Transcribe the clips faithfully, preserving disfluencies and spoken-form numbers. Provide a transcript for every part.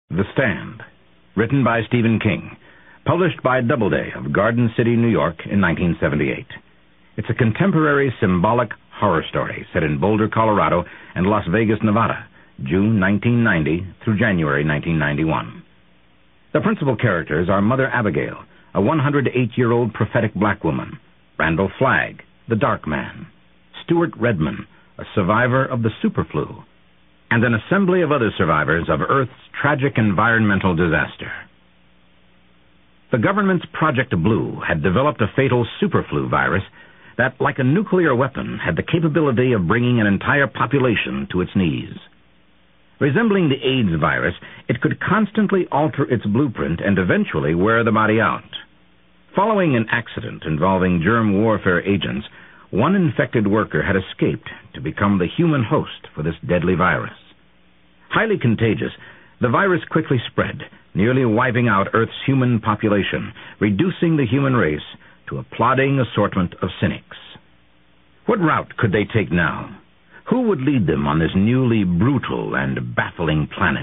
The Stand, written by Stephen King, published by Doubleday of Garden City, New York in nineteen seventy-eight. It's a contemporary symbolic horror story set in Boulder, Colorado and Las Vegas, Nevada, June nineteen ninety through January nineteen ninety-one. The principal characters are Mother Abigail, a one hundred eight-year-old prophetic black woman, Randall Flagg, the Dark Man, Stuart Redman, a survivor of the superflu, and an assembly of other survivors of Earth's tragic environmental disaster. The government's Project Blue had developed a fatal superflu virus that, like a nuclear weapon, had the capability of bringing an entire population to its knees. Resembling the AIDS virus, it could constantly alter its blueprint and eventually wear the body out. Following an accident involving germ warfare agents, one infected worker had escaped to become the human host for this deadly virus. Highly contagious, the virus quickly spread, nearly wiping out Earth's human population, reducing the human race to a plodding assortment of cynics. What route could they take now? Who would lead them on this newly brutal and baffling planet?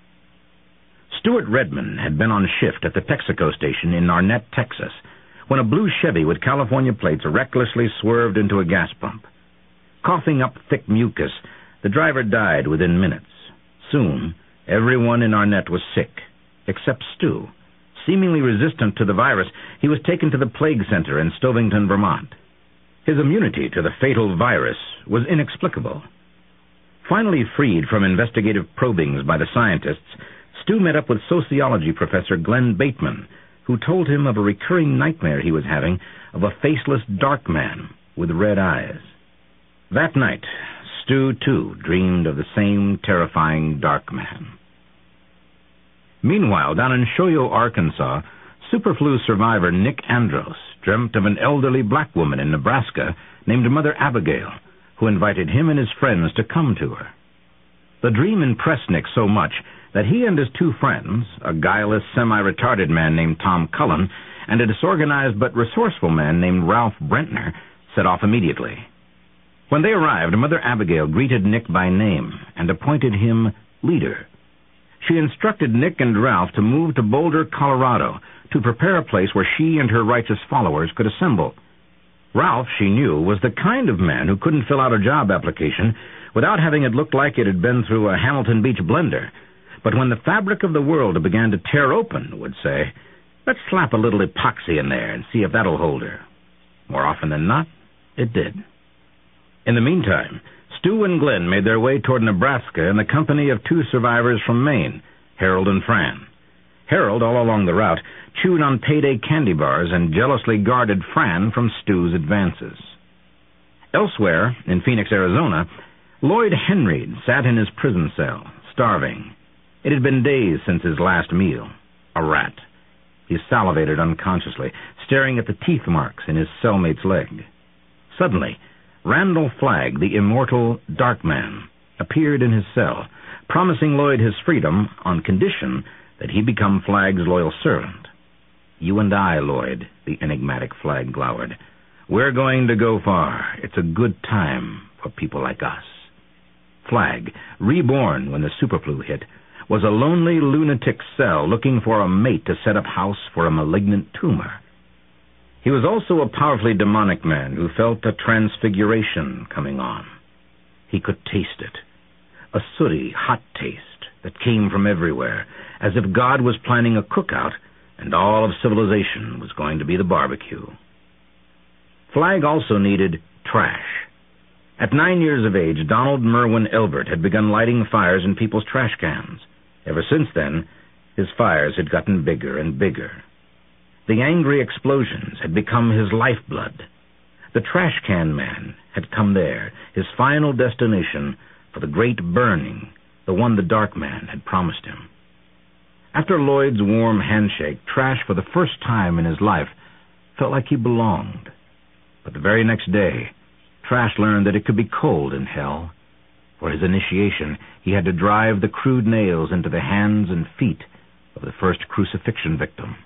Stuart Redman had been on shift at the Texaco station in Arnett, Texas, when a blue Chevy with California plates recklessly swerved into a gas pump. Coughing up thick mucus, the driver died within minutes. Soon, everyone in Arnett was sick, except Stu. Seemingly resistant to the virus, he was taken to the plague center in Stovington, Vermont. His immunity to the fatal virus was inexplicable. Finally freed from investigative probings by the scientists, Stu met up with sociology professor Glenn Bateman, who told him of a recurring nightmare he was having of a faceless dark man with red eyes. That night, Stu, too, dreamed of the same terrifying dark man. Meanwhile, down in Shoyo, Arkansas, superflu survivor Nick Andros dreamt of an elderly black woman in Nebraska named Mother Abigail, who invited him and his friends to come to her. The dream impressed Nick so much that he and his two friends, a guileless, semi-retarded man named Tom Cullen and a disorganized but resourceful man named Ralph Brentner, set off immediately. When they arrived, Mother Abigail greeted Nick by name and appointed him leader. She instructed Nick and Ralph to move to Boulder, Colorado, to prepare a place where she and her righteous followers could assemble. Ralph, she knew, was the kind of man who couldn't fill out a job application without having it look like it had been through a Hamilton Beach blender. But when the fabric of the world began to tear open, would say, let's slap a little epoxy in there and see if that'll hold her. More often than not, it did. In the meantime, Stu and Glenn made their way toward Nebraska in the company of two survivors from Maine, Harold and Fran. Harold, all along the route, chewed on payday candy bars and jealously guarded Fran from Stu's advances. Elsewhere, in Phoenix, Arizona, Lloyd Henry sat in his prison cell, starving. It had been days since his last meal, a rat. He salivated unconsciously, staring at the teeth marks in his cellmate's leg. Suddenly, Randall Flagg, the immortal Dark Man, appeared in his cell, promising Lloyd his freedom on condition that he become Flagg's loyal servant. You and I, Lloyd, the enigmatic Flagg glowered. We're going to go far. It's a good time for people like us. Flagg, reborn when the superflu hit, was a lonely lunatic cell looking for a mate to set up house for a malignant tumor. He was also a powerfully demonic man who felt a transfiguration coming on. He could taste it, a sooty, hot taste that came from everywhere, as if God was planning a cookout and all of civilization was going to be the barbecue. Flagg also needed trash. At nine years of age, Donald Merwin Elbert had begun lighting fires in people's trash cans. Ever since then, his fires had gotten bigger and bigger. The angry explosions had become his lifeblood. The trash can man had come there, his final destination for the great burning, the one the Dark Man had promised him. After Lloyd's warm handshake, Trash, for the first time in his life, felt like he belonged. But the very next day, Trash learned that it could be cold in hell. For his initiation, he had to drive the crude nails into the hands and feet of the first crucifixion victim.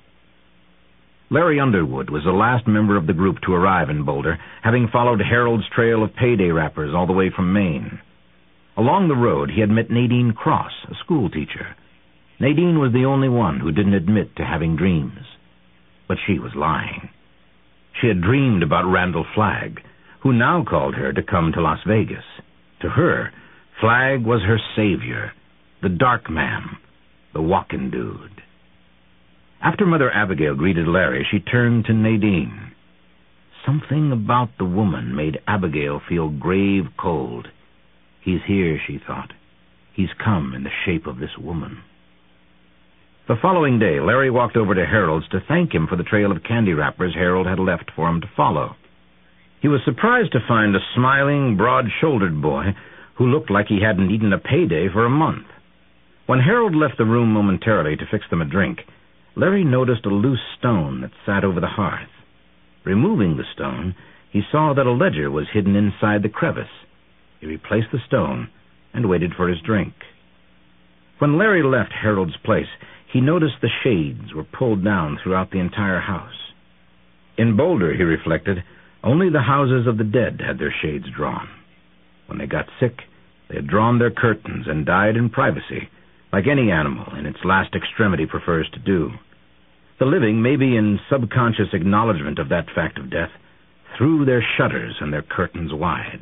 Larry Underwood was the last member of the group to arrive in Boulder, having followed Harold's trail of payday rappers all the way from Maine. Along the road, he had met Nadine Cross, a school teacher. Nadine was the only one who didn't admit to having dreams. But she was lying. She had dreamed about Randall Flagg, who now called her to come to Las Vegas. To her, Flagg was her savior, the dark man, the walking dude. After Mother Abigail greeted Larry, she turned to Nadine. Something about the woman made Abigail feel grave cold. He's here, she thought. He's come in the shape of this woman. The following day, Larry walked over to Harold's to thank him for the trail of candy wrappers Harold had left for him to follow. He was surprised to find a smiling, broad-shouldered boy who looked like he hadn't eaten a payday for a month. When Harold left the room momentarily to fix them a drink, Larry noticed a loose stone that sat over the hearth. Removing the stone, he saw that a ledger was hidden inside the crevice. He replaced the stone and waited for his drink. When Larry left Harold's place, he noticed the shades were pulled down throughout the entire house. In Boulder, he reflected, only the houses of the dead had their shades drawn. When they got sick, they had drawn their curtains and died in privacy, like any animal in its last extremity prefers to do. The living, maybe in subconscious acknowledgement of that fact of death, threw their shutters and their curtains wide.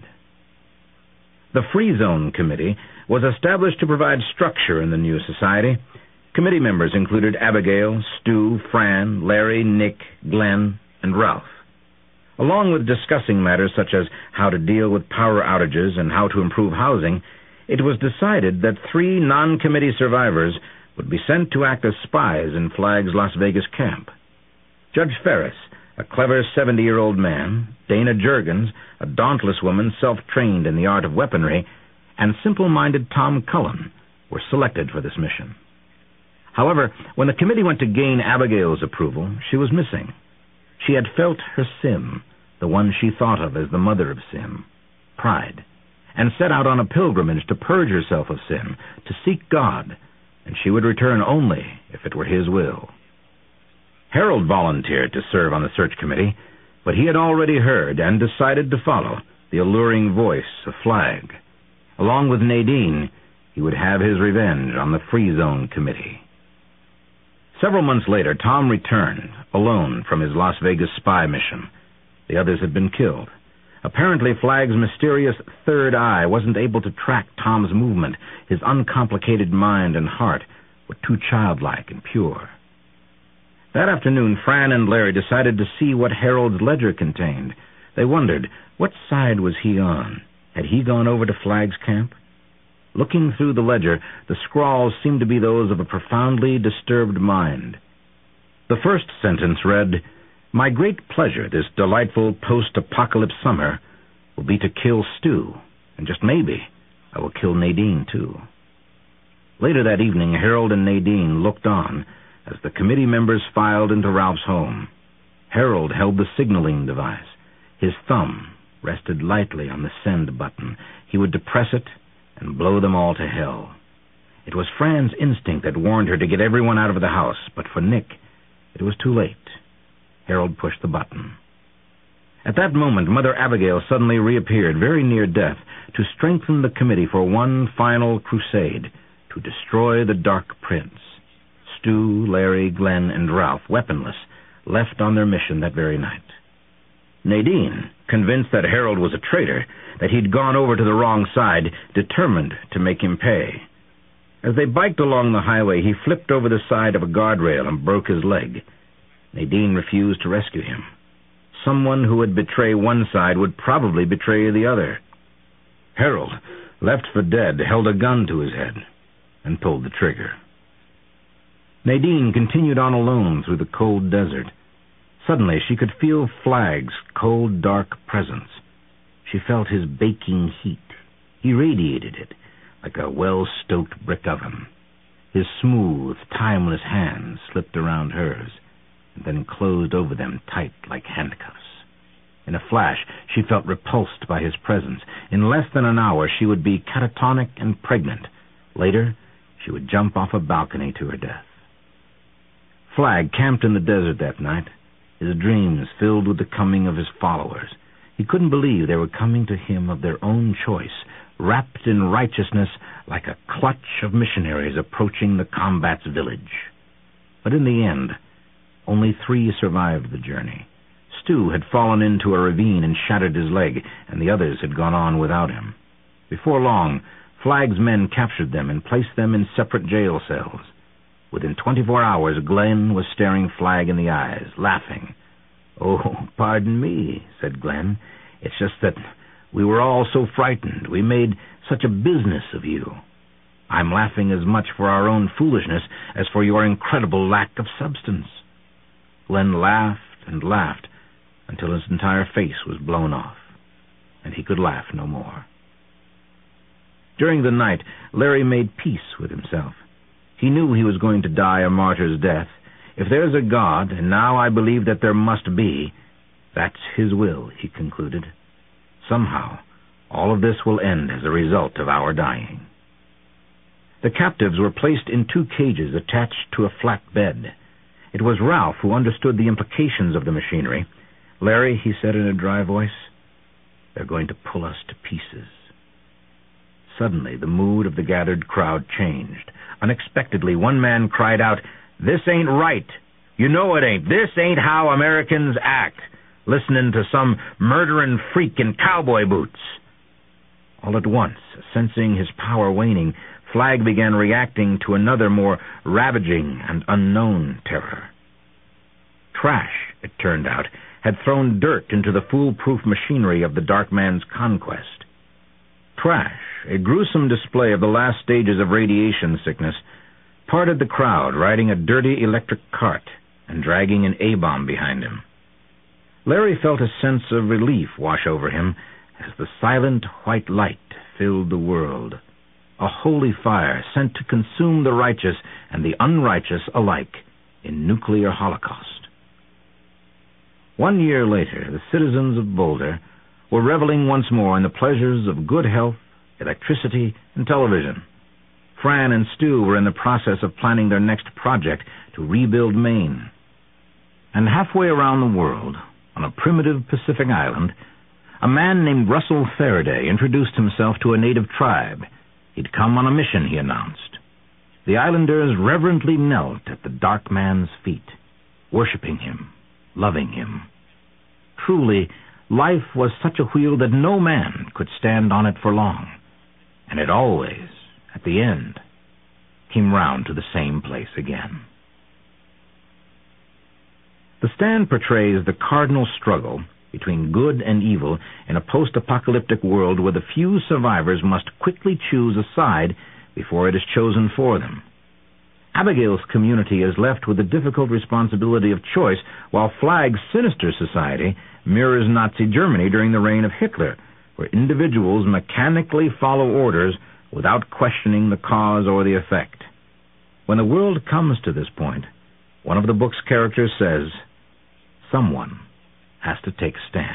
The Free Zone Committee was established to provide structure in the new society. Committee members included Abigail, Stu, Fran, Larry, Nick, Glenn, and Ralph. Along with discussing matters such as how to deal with power outages and how to improve housing, it was decided that three non-committee survivors would be sent to act as spies in Flagg's Las Vegas camp. Judge Ferris, a clever seventy-year-old man, Dana Juergens, a dauntless woman self-trained in the art of weaponry, and simple-minded Tom Cullen were selected for this mission. However, when the committee went to gain Abigail's approval, she was missing. She had felt her sin, the one she thought of as the mother of sin, pride, and set out on a pilgrimage to purge herself of sin, to seek God, and she would return only if it were His will. Harold volunteered to serve on the search committee, but he had already heard and decided to follow the alluring voice of Flagg. Along with Nadine, he would have his revenge on the Free Zone Committee. Several months later, Tom returned, alone from his Las Vegas spy mission. The others had been killed. Apparently, Flagg's mysterious third eye wasn't able to track Tom's movement. His uncomplicated mind and heart were too childlike and pure. That afternoon, Fran and Larry decided to see what Harold's ledger contained. They wondered, what side was he on? Had he gone over to Flagg's camp? Looking through the ledger, the scrawls seemed to be those of a profoundly disturbed mind. The first sentence read, "My great pleasure this delightful post-apocalypse summer will be to kill Stu, and just maybe I will kill Nadine, too." Later that evening, Harold and Nadine looked on as the committee members filed into Ralph's home. Harold held the signaling device. His thumb rested lightly on the send button. He would depress it and blow them all to hell. It was Fran's instinct that warned her to get everyone out of the house, but for Nick, it was too late. Harold pushed the button. At that moment, Mother Abigail suddenly reappeared, very near death, to strengthen the committee for one final crusade, to destroy the Dark Prince. Stu, Larry, Glenn, and Ralph, weaponless, left on their mission that very night. Nadine, convinced that Harold was a traitor, that he'd gone over to the wrong side, determined to make him pay. As they biked along the highway, he flipped over the side of a guardrail and broke his leg. Nadine refused to rescue him. Someone who would betray one side would probably betray the other. Harold, left for dead, held a gun to his head and pulled the trigger. Nadine continued on alone through the cold desert. Suddenly, she could feel Flagg's cold, dark presence. She felt his baking heat. He radiated it like a well-stoked brick oven. His smooth, timeless hands slipped around hers and then closed over them tight like handcuffs. In a flash, she felt repulsed by his presence. In less than an hour, she would be catatonic and pregnant. Later, she would jump off a balcony to her death. Flagg camped in the desert that night, his dreams filled with the coming of his followers. He couldn't believe they were coming to him of their own choice, wrapped in righteousness like a clutch of missionaries approaching the combat's village. But in the end, only three survived the journey. Stu had fallen into a ravine and shattered his leg, and the others had gone on without him. Before long, Flagg's men captured them and placed them in separate jail cells. Within twenty-four hours, Glenn was staring Flagg in the eyes, laughing. "Oh, pardon me," said Glenn. "It's just that we were all so frightened. We made such a business of you. I'm laughing as much for our own foolishness as for your incredible lack of substance." Glenn laughed and laughed until his entire face was blown off, and he could laugh no more. During the night, Larry made peace with himself. He knew he was going to die a martyr's death. If there's a God, and now I believe that there must be, that's his will, he concluded. Somehow, all of this will end as a result of our dying. The captives were placed in two cages attached to a flat bed. It was Ralph who understood the implications of the machinery. "Larry," he said in a dry voice, "they're going to pull us to pieces." Suddenly, the mood of the gathered crowd changed. Unexpectedly, one man cried out, "This ain't right. You know it ain't. This ain't how Americans act, listening to some murdering freak in cowboy boots." All at once, sensing his power waning, Flagg began reacting to another more ravaging and unknown terror. Trash, it turned out, had thrown dirt into the foolproof machinery of the Dark Man's conquest. Trash, a gruesome display of the last stages of radiation sickness, parted the crowd, riding a dirty electric cart and dragging an A-bomb behind him. Larry felt a sense of relief wash over him as the silent white light filled the world, a holy fire sent to consume the righteous and the unrighteous alike in nuclear holocaust. One year later, the citizens of Boulder were reveling once more in the pleasures of good health, electricity, and television. Fran and Stu were in the process of planning their next project to rebuild Maine. And halfway around the world, on a primitive Pacific island, a man named Russell Faraday introduced himself to a native tribe. He'd come on a mission, he announced. The islanders reverently knelt at the Dark Man's feet, worshiping him, loving him. Truly, life was such a wheel that no man could stand on it for long, and it always, at the end, came round to the same place again. The Stand portrays the cardinal struggle between good and evil in a post-apocalyptic world where the few survivors must quickly choose a side before it is chosen for them. Abigail's community is left with the difficult responsibility of choice, while Flagg's sinister society mirrors Nazi Germany during the reign of Hitler, where individuals mechanically follow orders without questioning the cause or the effect. When the world comes to this point, one of the book's characters says, "Someone has to take a stand."